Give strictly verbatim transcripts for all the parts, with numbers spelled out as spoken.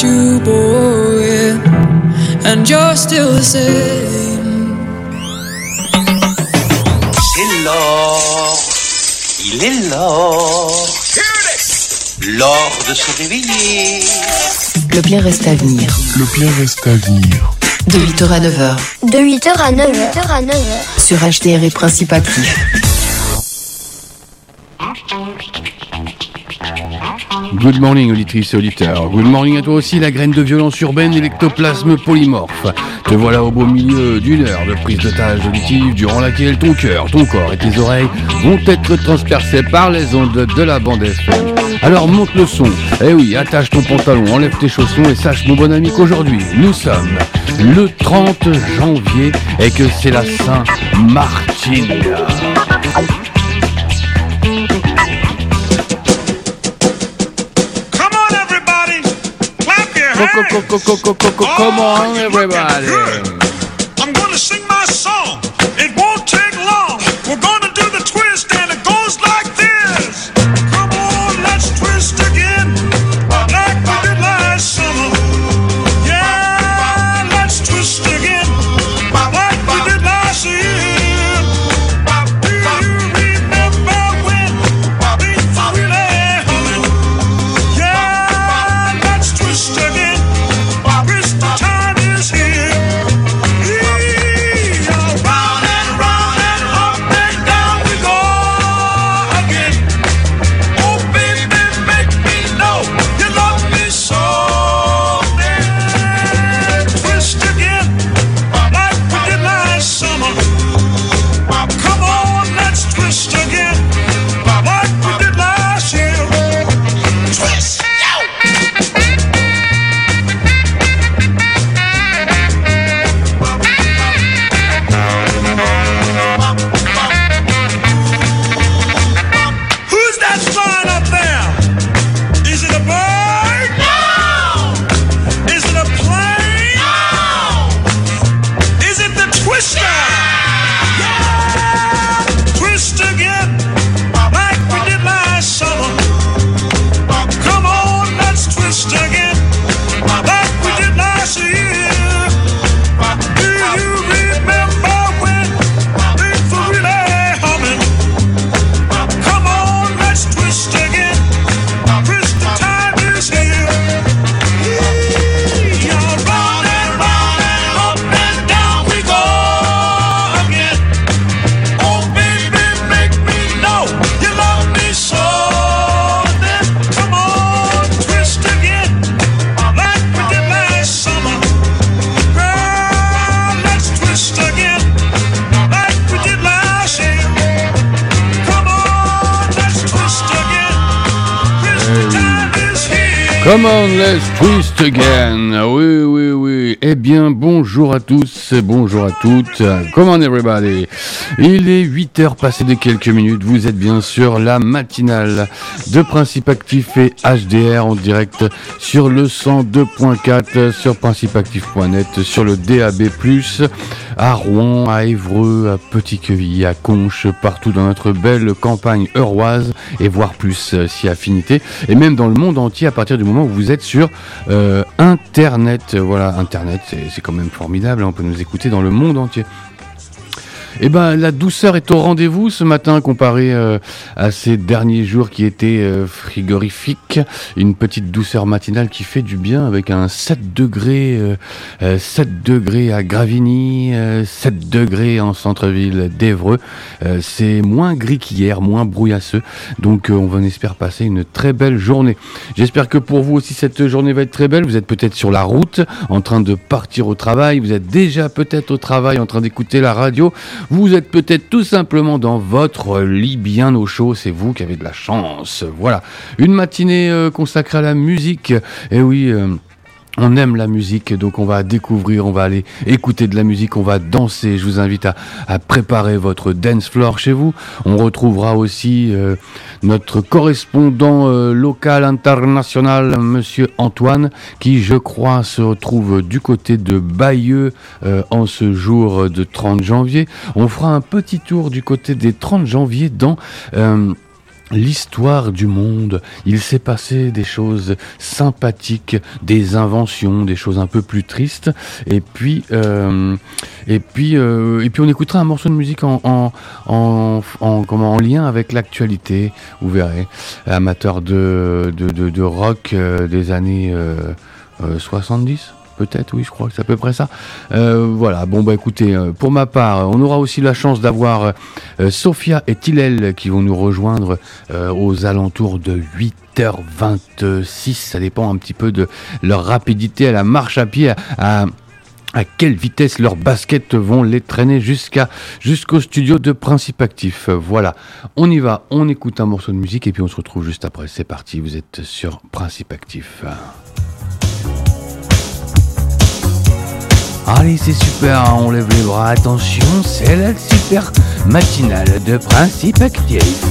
loved you, boy, and you're still the same. C'est l'or, il est l'or, l'or de se réveiller. Le plein reste à venir. Le plein reste à venir. De huit heures à neuf heures. De huit heures à neuf heures. Sur H D R et Principe Actif. Good morning, auditrices et auditeurs. Good morning à toi aussi, la graine de violence urbaine et l'ectoplasme polymorphe. Te voilà au beau milieu d'une heure de prise d'otage auditive durant laquelle ton cœur, ton corps et tes oreilles vont être transpercés par les ondes de la bande F M. Alors monte le son. Eh oui, attache ton pantalon, enlève tes chaussons et sache, mon bon ami, qu'aujourd'hui, nous sommes le trente janvier et que c'est la Saint-Martin. Come on, everybody. I'm gonna sing my song. It won't take long. We're gonna do the twist, and it goes like this. Come on, let's twist again, like we did last summer. Yeah, let's twist again, like we did last year. Do you remember when things were really humming? Yeah, let's twist again. The time is here. Round and round and up and down we go again. Oh baby, make me know you love me so. Then twist again, like we did last summer. Come on, let's twist again, like we did last year. Twist. Come on, let's twist again. Oui, oui, oui. Eh bien, bonjour à tous, bonjour à toutes. Come on, everybody. Il est huit heures passées de quelques minutes. Vous êtes bien sûr la matinale de Principe Actif et H D R en direct sur le cent deux point quatre, sur principe actif point net, sur le D A B plus, à Rouen, à Évreux, à Petit-Quevilly, à Conches, partout dans notre belle campagne euroise et voire plus si affinité, et même dans le monde entier à partir du moment où vous êtes sur euh, Internet. Voilà, Internet, c'est, c'est quand même formidable, hein, on peut nous écouter dans le monde entier. Eh ben, la douceur est au rendez-vous ce matin comparé euh, à ces derniers jours qui étaient euh, frigorifiques. Une petite douceur matinale qui fait du bien avec un sept degrés, euh, euh, sept degrés à Gravigny, euh, sept degrés en centre-ville d'Évreux. Euh, c'est moins gris qu'hier, moins brouillasseux. Donc euh, on va en espérer passer une très belle journée. J'espère que pour vous aussi cette journée va être très belle. Vous êtes peut-être sur la route, en train de partir au travail. Vous êtes déjà peut-être au travail, en train d'écouter la radio. Vous êtes peut-être tout simplement dans votre lit bien au chaud, c'est vous qui avez de la chance. Voilà, une matinée euh, consacrée à la musique. Et oui, euh, on aime la musique, donc on va découvrir, on va aller écouter de la musique, on va danser. Je vous invite à, à préparer votre dance floor chez vous. On retrouvera aussi euh, notre correspondant euh, local international, Monsieur Antoine, qui je crois se retrouve du côté de Bayeux euh, en ce jour de trente janvier. On fera un petit tour du côté des trente janvier dans... Euh, l'histoire du monde. Il s'est passé des choses sympathiques, des inventions, des choses un peu plus tristes. Et puis, euh, et puis, euh, et puis, on écoutera un morceau de musique en, en, en, en, comment, en lien avec l'actualité. Vous verrez, amateur de, de, de, de rock euh, des années euh, euh, soixante-dix. Peut-être, oui, je crois que c'est à peu près ça. Euh, voilà, bon, bah écoutez, euh, pour ma part, on aura aussi la chance d'avoir euh, Sophia et Tillel qui vont nous rejoindre euh, aux alentours de huit heures vingt-six. Ça dépend un petit peu de leur rapidité à la marche à pied, à, à à quelle vitesse leurs baskets vont les traîner jusqu'à jusqu'au studio de Principe Actif. Voilà, on y va, on écoute un morceau de musique et puis on se retrouve juste après. C'est parti, vous êtes sur Principe Actif. Allez, c'est super, on lève les bras, attention, c'est la super matinale de Principe Actif.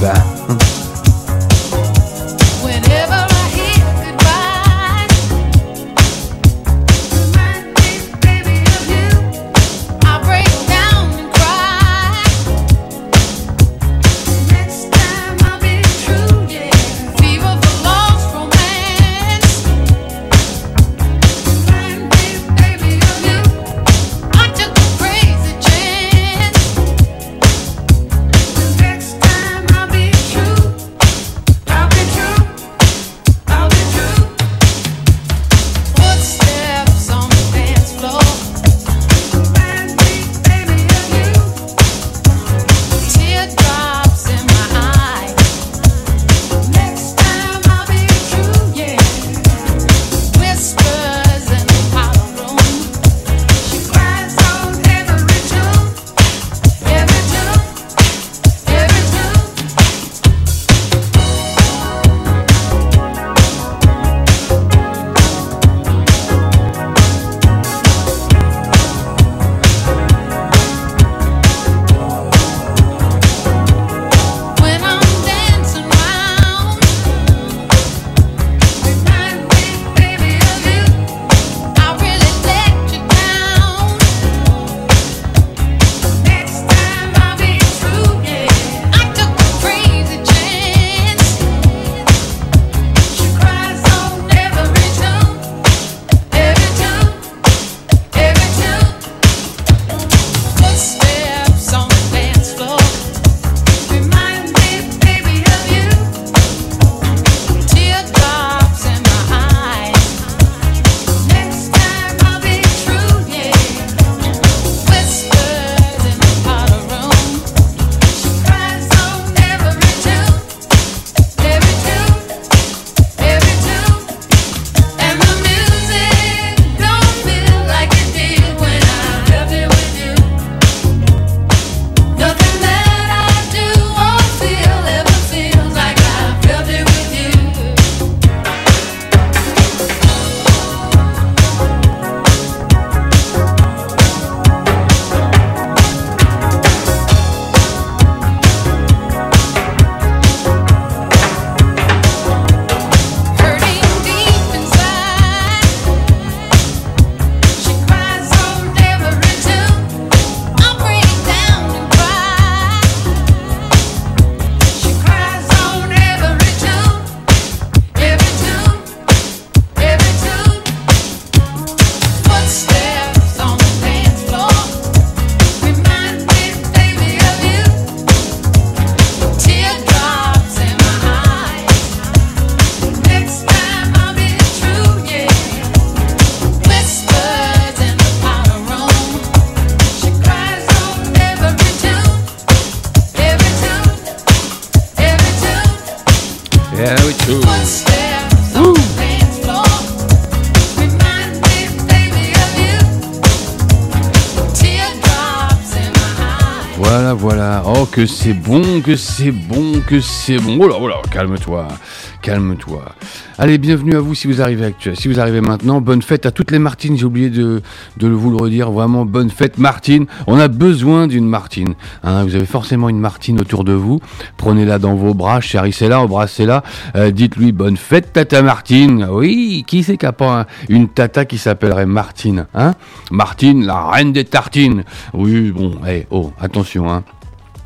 Voilà, voilà. Oh, que c'est bon, que c'est bon, que c'est bon. Oh là, oh là, calme-toi, calme-toi. Allez, bienvenue à vous si vous arrivez actuellement. Si vous arrivez maintenant, bonne fête à toutes les Martines. J'ai oublié de, de vous le redire. Vraiment, bonne fête, Martine. On a besoin d'une Martine. Hein, vous avez forcément une Martine autour de vous. Prenez-la dans vos bras, chérissez-la, embrassez-la. Euh, dites-lui bonne fête, tata Martine. Oui, qui c'est qui a pas un, une tata qui s'appellerait Martine, hein? Martine, la reine des tartines. Oui, bon, hey, oh, attention, hein.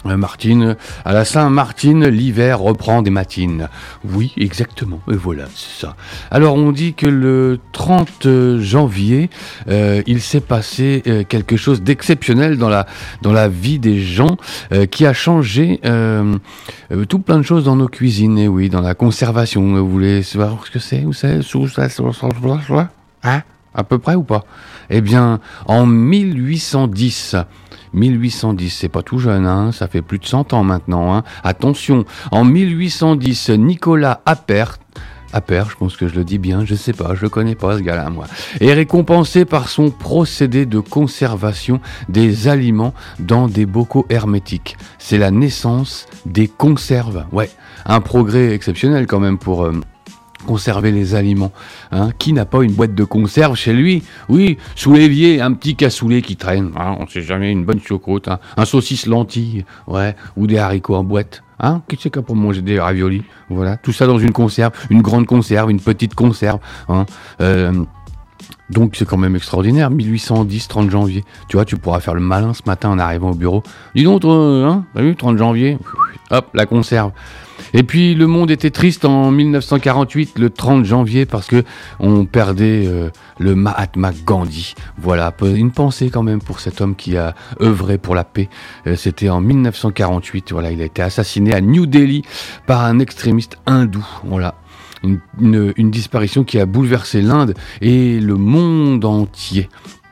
Martine, à la Saint-Martine, l'hiver reprend des matines. Oui, exactement, et voilà, c'est ça. Alors on dit que le trente janvier, euh, il s'est passé euh, quelque chose d'exceptionnel dans la, dans la vie des gens, euh, qui a changé euh, euh, tout plein de choses dans nos cuisines, et oui, dans la conservation. Vous voulez savoir ce que c'est? Où c'est? Sous ça? Hein? À peu près ou pas? Eh bien, en mille huit cent dix... mille huit cent dix, c'est pas tout jeune, hein, ça fait plus de cent ans maintenant. Hein. Attention, en mille huit cent dix, Nicolas Appert, Appert, je pense que je le dis bien, je sais pas, je le connais pas ce gars-là, moi, est récompensé par son procédé de conservation des aliments dans des bocaux hermétiques. C'est la naissance des conserves, ouais, un progrès exceptionnel quand même pour... Euh, conserver les aliments, hein. Qui n'a pas une boîte de conserve chez lui? Oui, sous l'évier, un petit cassoulet qui traîne, hein, on sait jamais, une bonne choucroute, hein. Un saucisse lentille, ouais, ou des haricots en boîte, hein. Qui c'est qu'il y a pour manger des raviolis? Voilà, tout ça dans une conserve, une grande conserve, une petite conserve, hein. Euh, donc c'est quand même extraordinaire, mille huit cent dix, trente janvier. Tu vois, tu pourras faire le malin ce matin en arrivant au bureau. Dis donc, toi, hein, t'as vu, trente janvier, hop, la conserve. Et puis le monde était triste en mille neuf cent quarante-huit, le trente janvier, parce que on perdait euh, le Mahatma Gandhi. Voilà, une pensée quand même pour cet homme qui a œuvré pour la paix. Euh, c'était en mille neuf cent quarante-huit. Voilà, il a été assassiné à New Delhi par un extrémiste hindou. Voilà. Une, une, une disparition qui a bouleversé l'Inde et le monde entier.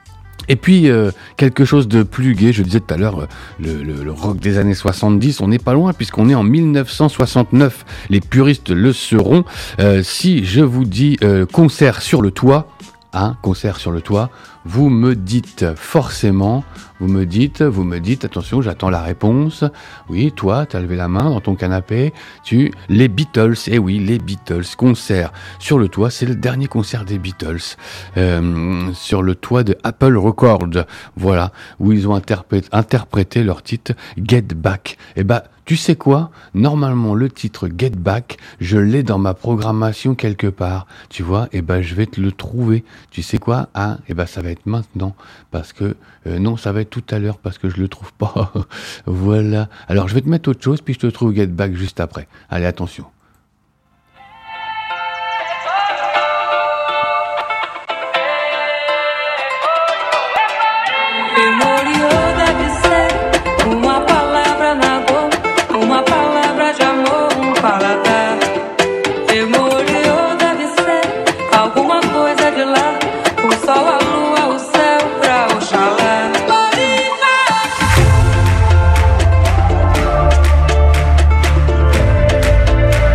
Et puis, euh, quelque chose de plus gai, je disais tout à l'heure, euh, le, le, le rock des années soixante-dix, on n'est pas loin puisqu'on est en mille neuf cent soixante-neuf. Les puristes le seront. Euh, si je vous dis euh, concert sur le toit, hein, concert sur le toit, vous me dites forcément, vous me dites, vous me dites, attention, j'attends la réponse. Oui, toi, t'as levé la main dans ton canapé, tu, les Beatles, eh oui, les Beatles, concert sur le toit, c'est le dernier concert des Beatles, euh, sur le toit de Apple Records, voilà, où ils ont interprété, interprété leur titre Get Back. Eh ben, tu sais quoi? Normalement, le titre Get Back, je l'ai dans ma programmation quelque part. Tu vois? Eh ben, je vais te le trouver. Tu sais quoi? Ah, eh ben, ça va être maintenant. Parce que, euh, non, ça va être tout à l'heure parce que je le trouve pas. Voilà. Alors, je vais te mettre autre chose, puis je te trouve Get Back juste après. Allez, attention. Bye.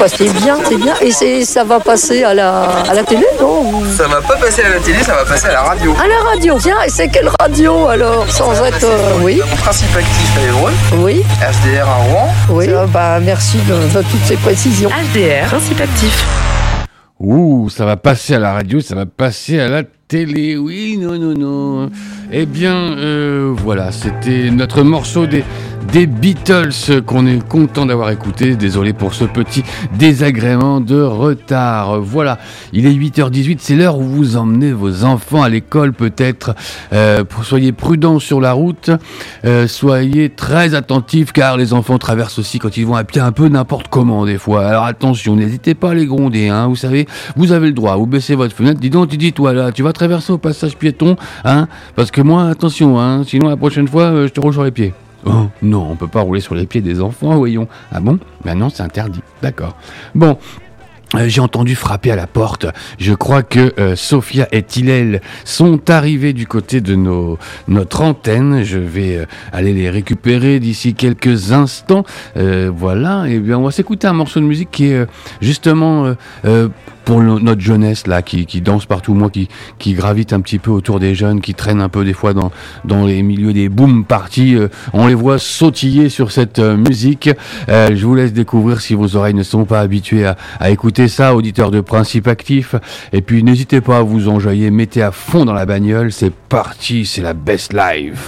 bah, c'est bien, c'est bien. Et c'est, ça va passer à la, à la télé, non? Ça va pas passer à la télé, ça va passer à la radio. À la radio, tiens, et c'est quelle radio alors? Sans être. Euh, oui. Principe actif à Évreux. Oui. H D R à Rouen. Oui. Ah, bah, merci de, de toutes ces précisions. H D R, principe actif. Ouh, ça va passer à la radio, ça va passer à la télé. Oui, non, non, non. Eh bien, euh, voilà, c'était notre morceau des, des Beatles qu'on est content d'avoir écouté. Désolé pour ce petit désagrément de retard. Voilà, il est huit heures dix-huit, c'est l'heure où vous emmenez vos enfants à l'école peut-être. Euh, soyez prudents sur la route, euh, soyez très attentifs car les enfants traversent aussi quand ils vont à pied un peu n'importe comment des fois. Alors attention, n'hésitez pas à les gronder, hein, vous savez, vous avez le droit, vous baissez votre fenêtre, dis donc, tu dis toi là, tu vas traverser au passage piéton, hein, parce que moi, attention, hein, sinon la prochaine fois, euh, je te roule sur les pieds. Oh, non, on peut pas rouler sur les pieds des enfants, voyons. Ah bon? Ben non, c'est interdit. D'accord. Bon. Euh, j'ai entendu frapper à la porte. Je crois que euh, Sophia et Hillel sont arrivés du côté de nos, notre antenne. Je vais euh, aller les récupérer d'ici quelques instants. Euh, voilà. Et bien, on va s'écouter un morceau de musique qui est euh, justement euh, euh, pour le, notre jeunesse là, qui, qui danse partout, moi, qui, qui gravite un petit peu autour des jeunes, qui traîne un peu des fois dans, dans les milieux des boom parties. Euh, on les voit sautiller sur cette euh, musique. Euh, je vous laisse découvrir si vos oreilles ne sont pas habituées à, à écouter ça, auditeurs de Principe Actif. Et puis n'hésitez pas à vous enjailler, mettez à fond dans la bagnole, c'est parti, c'est la best life.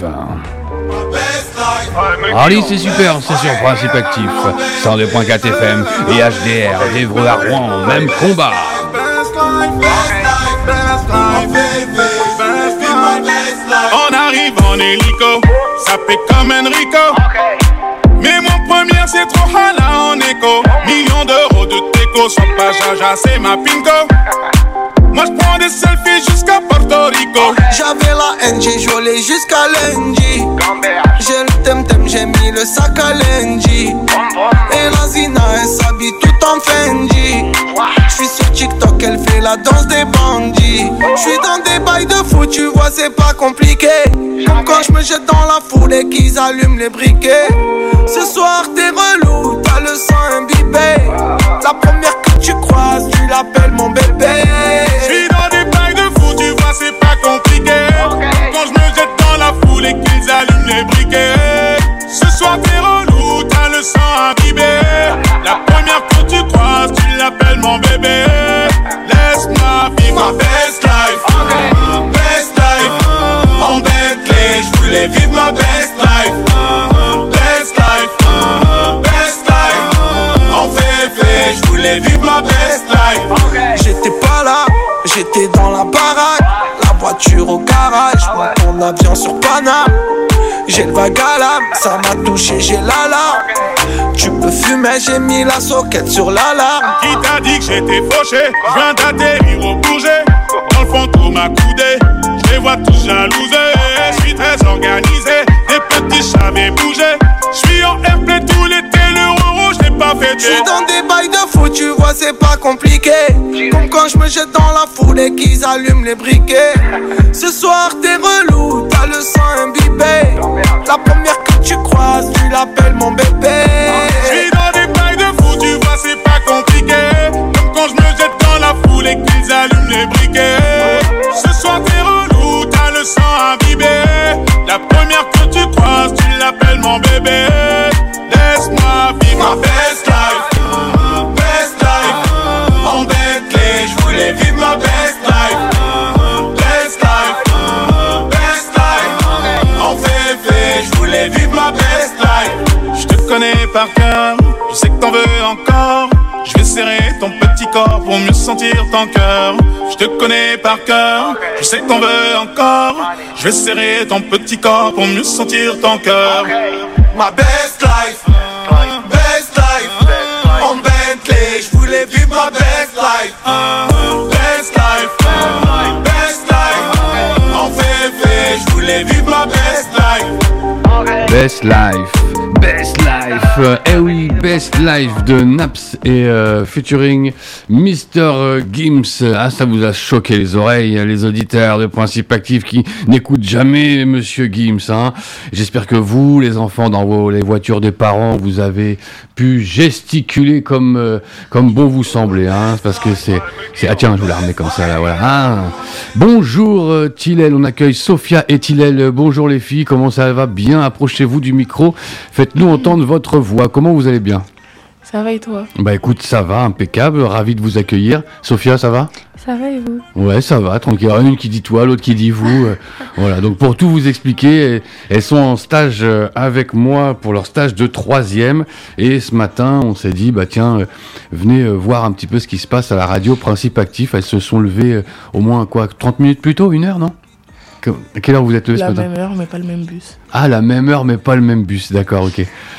Allez, c'est super, c'est sur Principe Actif, cent deux point quatre F M et H D R, d'Évreux à Rouen, même combat. On arrive en hélico, ça fait comme Enrico. Mais mon premier c'est trop hala en écho. Millions d'euros de déco, sans pas jaja, c'est ma pinko. Moi j'prends des selfies jusqu'à Porto Rico. J'avais la haine, j'ai joué jusqu'à lundi. J'ai le tem-tem, j'ai mis le sac à lundi. Et la Zina, elle s'habille tout en Fendi. J'suis sur TikTok, elle fait la danse des bandits. J'suis dans des bails de foot, tu vois c'est pas compliqué. Comme quand j'me jette dans la foule et qu'ils allument les briquets. Ce soir t'es relou, t'as le sang imbibé. La première que tu croises, tu l'appelles mon bébé. J'suis dans des bails de fou, tu vois c'est pas compliqué. Quand j'me jette dans la foule et qu'ils allument les briquets. Ce soir t'es relou, t'as le sang imbibé. La première que tu croises, tu l'appelles mon bébé. Laisse-moi vivre ma best life, uh, best life. En Bentley, j'voulais vivre ma best life, uh, best life, uh, best life. En féfé, j'voulais vivre ma best life. J'étais pas là, j'étais dans la baraque. La voiture au garage, mon avion sur Paname. J'ai le vague à l'âme, ça m'a touché, j'ai l'alarme. Tu peux fumer, j'ai mis la soquette sur l'alarme. Qui t'a dit que j'étais fauché? Je viens d'atterrir au bouger. Dans le fond tout m'a coudé, je les vois tous jalousés. Je suis très organisé, des petits j'avais bougé. Je suis en airplay tout l'été, l'euro je l'ai pas fêté. Je suis dans des bails de foot, tu vois c'est pas compliqué. Comme quand je me jette dans la foule et qu'ils allument les briquets. Ce soir t'es relou, t'as le sang imbibé. La première que tu croises, tu l'appelles mon bébé. Je suis dans des bails de fou, tu vois c'est pas compliqué. Comme quand je me jette dans la foule et qu'ils allument les briquets. Ce soir t'es relou, t'as le sang imbibé. La première que tu croises, tu l'appelles mon bébé. Laisse-moi vivre ma best life, uh, best life. En Bentley, j'voulais vivre ma best life, uh, best life, uh, best life. En féfé, j'voulais vivre ma best life. J'te connais par cœur, je sais que t'en veux encore. Je vais serrer ton petit corps pour mieux sentir ton cœur. Je te connais par cœur, je sais que t'en veux encore. Je vais serrer ton petit corps pour mieux sentir ton cœur. Ma best life, best life. En Bentley, je voulais vivre ma best life. Best life, best life. En féfé, je voulais vivre ma best life. Best life, best life. Life. Eh oui, Best Life de Naps et euh, featuring mister Gims. Ah, ça vous a choqué les oreilles, les auditeurs de Principe Actif qui n'écoutent jamais monsieur Gims. Hein. J'espère que vous, les enfants, dans vos, les voitures des parents, vous avez pu gesticuler comme euh, comme bon vous semblez. Hein, parce que c'est... c'est ah tiens, je vous la remets comme ça, là, voilà. Ah. Bonjour euh, Tillel, on accueille Sophia et Tillel. Bonjour les filles, comment ça va? Bien, approchez-vous du micro. Faites-nous entendre votre voix. Comment vous allez bien? Ça va et toi? Bah écoute, ça va, impeccable. Ravi de vous accueillir. Sophia, ça va? Ça va et vous? Ouais, ça va, tranquille. Une qui dit toi, l'autre qui dit vous. euh, voilà, donc pour tout vous expliquer, elles sont en stage euh, avec moi pour leur stage de troisième. Et ce matin, on s'est dit, bah tiens, euh, venez euh, voir un petit peu ce qui se passe à la radio Principe Actif. Elles se sont levées euh, au moins, quoi, trente minutes plus tôt, une heure, non? À quelle heure vous êtes levés ce matin? La même heure, mais pas le même bus. Ah, la même heure, mais pas le même bus, d'accord, ok.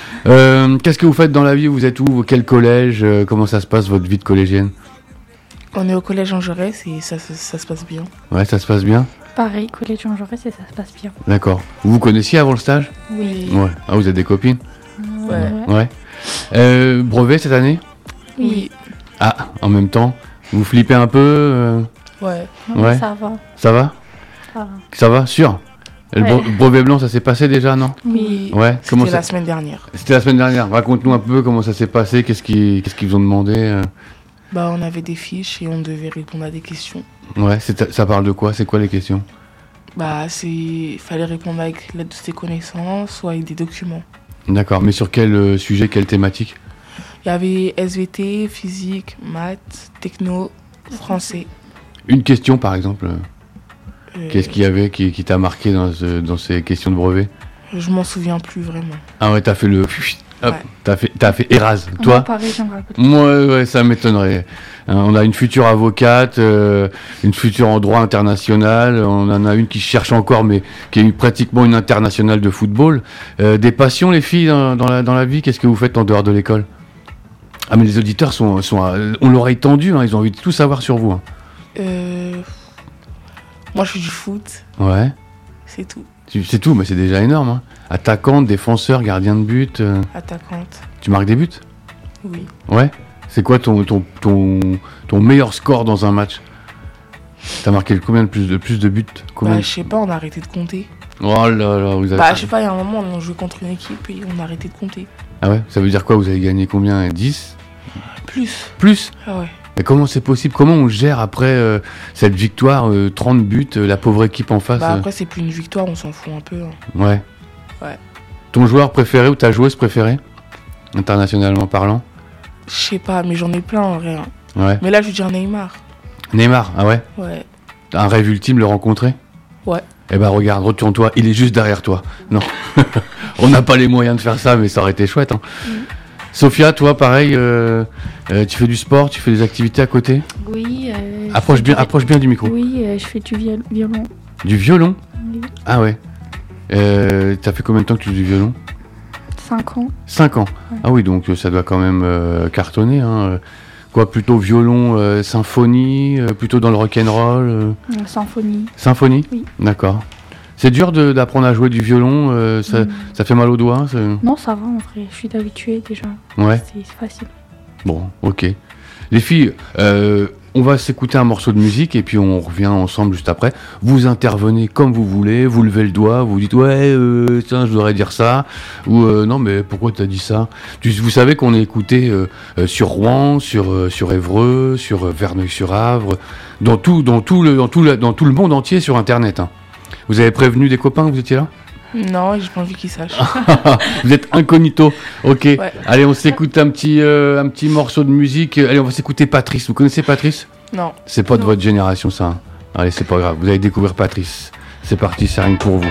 Euh, qu'est-ce que vous faites dans la vie? Vous êtes où? Quel collège? euh, Comment ça se passe, votre vie de collégienne? On est au collège Jean Jaurès et ça, ça, ça se passe bien. Ouais, ça se passe bien? Pareil, collège Jean Jaurès et ça se passe bien. D'accord. Vous vous connaissiez avant le stage? Oui. Ouais. Ah, vous êtes des copines? Ouais. Ouais. Euh, brevet cette année? Oui. Ah, en même temps, vous flippez un peu euh... Ouais. Non, Ouais. ça va. Ça va? Ça va. Ça va? Sûr? Le Ouais. bre- brevet blanc, ça s'est passé déjà, non? Oui. Ouais. C'était Comment la ça... semaine dernière. C'était la semaine dernière. Raconte-nous un peu comment ça s'est passé, qu'est-ce qu'ils qu'est-ce qu'ils vous ont demandé euh Bah, on avait des fiches et on devait répondre à des questions. Ouais, c'est- ça parle de quoi? C'est quoi les questions? Bah, c'est... fallait répondre avec l'aide de ses connaissances ou avec des documents. D'accord, mais sur quel euh, sujet, quelle thématique? Il y avait S V T, physique, maths, techno, français. Une question par exemple. euh, Euh, Qu'est-ce qu'il y avait qui, qui t'a marqué dans, ce- dans ces questions de brevet? Je m'en souviens plus vraiment. Ah ouais, t'as fait le... Hop, Ouais. t'as fait, t'as fait Eras. Moi, Toi? pareil, j'en raconte. Moi, ouais, ça m'étonnerait. Hein, on a une future avocate, euh, une future en droit international. On en a une qui cherche encore, mais qui est eu pratiquement une internationale de football. Euh, des passions, les filles, dans, dans la, dans la vie? Qu'est-ce que vous faites en dehors de l'école? Ah, mais les auditeurs sont, sont, euh, ont l'oreille tendue. Hein, ils ont envie de tout savoir sur vous. Hein. Euh... Moi, je suis du foot, Ouais. c'est tout. Tu- C'est tout, mais c'est déjà énorme. Hein. Attaquante, défenseur, gardien de but. euh, Attaquante, Tu marques des buts? oui. Ouais. C'est quoi ton, ton, ton, ton meilleur score dans un match? T'as marqué combien de plus de, plus de buts? Combien Bah, de- je sais pas, on a arrêté de compter. Oh là là, vous avez... Bah, je sais pas, il y a un moment, on jouait contre une équipe et on a arrêté de compter. Ah ouais? Ça veut dire quoi? Vous avez gagné combien? dix? Plus. Plus? Ah ouais. Mais comment c'est possible? Comment on gère après euh, cette victoire, euh, trente buts, euh, la pauvre équipe en face? Bah, euh après, c'est plus une victoire, on s'en fout un peu. hein. Ouais. Ouais. Ton joueur préféré ou ta joueuse préférée? Internationalement parlant? Je sais pas, mais j'en ai plein en vrai. hein. Ouais. Mais là, je veux dire Neymar. Neymar, ah ouais? Ouais. Un rêve ultime, le rencontrer? Ouais. Eh ben regarde, retourne-toi, il est juste derrière toi. Non, on n'a pas les moyens de faire ça, mais ça aurait été chouette. Hein. Mm. Sophia, toi, pareil, euh, euh, tu fais du sport, tu fais des activités à côté? Oui. Euh, Approche je bien, fais du- approche bien du micro. Oui, euh, je fais du viol- violon. Du violon? Oui. Ah ouais. Euh, T'as fait combien de temps que tu joues du violon? Cinq ans. Cinq ans. Ouais. Ah oui, donc euh, ça doit quand même euh, cartonner. Hein. Quoi, plutôt violon, euh, symphonie, euh, plutôt dans le rock'n'roll euh, Euh, symphonie. Symphonie? Oui. D'accord. C'est dur de- d'apprendre à jouer du violon, euh, ça, Mm. ça fait mal aux doigts? ça- Non, ça va en vrai. Je suis habituée déjà. Ouais. C'est c'est facile. Bon, ok. Les filles, euh, on va s'écouter un morceau de musique et puis on revient ensemble juste après. Vous intervenez comme vous voulez, vous levez le doigt, vous dites ouais, euh, tiens, je voudrais dire ça, ou euh, non, mais pourquoi tu as dit ça? Tu- Vous savez qu'on est écouté euh, euh, sur Rouen, sur, euh, sur Évreux, sur euh, Verneuil-sur-Avre, dans tout, dans, tout le, dans, tout le, dans tout le monde entier sur Internet. Hein. Vous avez prévenu des copains que vous étiez là? Non, j'ai pas envie qu'ils sachent. Vous êtes incognito. Ok. Ouais. Allez, on s'écoute un petit, euh, un petit morceau de musique. Allez, on va s'écouter Patrice. Vous connaissez Patrice? Non. C'est pas de Non. votre génération, ça. hein. Allez, c'est pas grave. Vous allez découvrir Patrice. C'est parti, c'est rien que pour vous.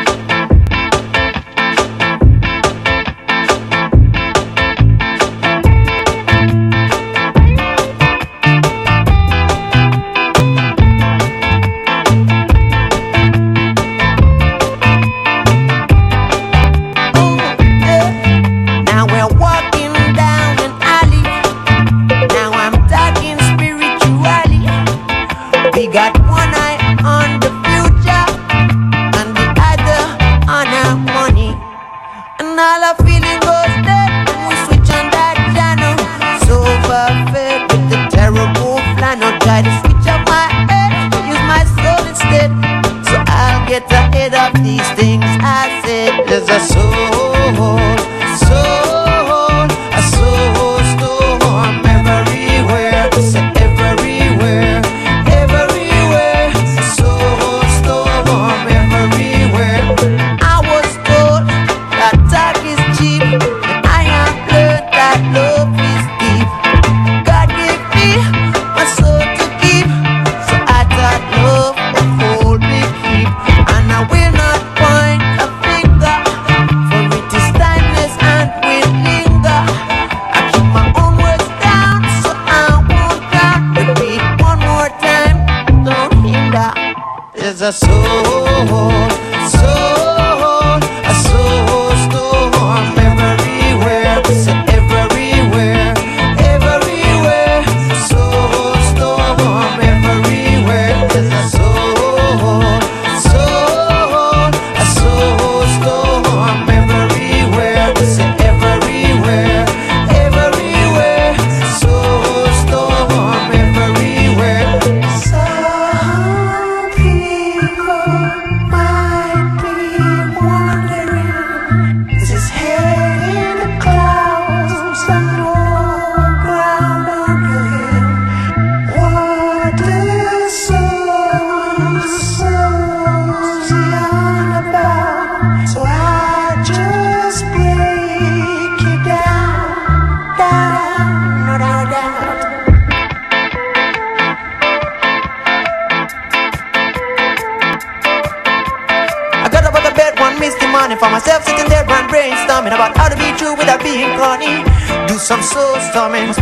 Now we're walking down an alley. Now I'm talking spiritually. We got one eye on the future and the other on our money. And all our feeling goes dead try to switch up my head, use my soul instead. So I'll get ahead of these things I said. There's a soul, soul, a soul storm everywhere, so everywhere, everywhere, a soul storm everywhere. I was told that talk is cheap, and I have learned that love is deep. God gave me my soul to keep, so I thought love would hold me keep. And I will not point a finger, for it is timeless and will linger. I keep my own words down, so I won't doubt. Repeat one more time, don't hinder. There's a soul, soul, a soul storm everywhere, so everywhere, everywhere, soul storm everywhere. There's a soul, soul, a soul storm everywhere, so everywhere, everywhere, soul storm everywhere. Some people might be wondering, is his head in the clouds and no ground under him? What does soul, soul's he on about? So I just break it down, down, no doubt, down. I got up out of bed one misty morning, for myself sitting there and brainstorming about how to be true without being corny. Do some soul storming.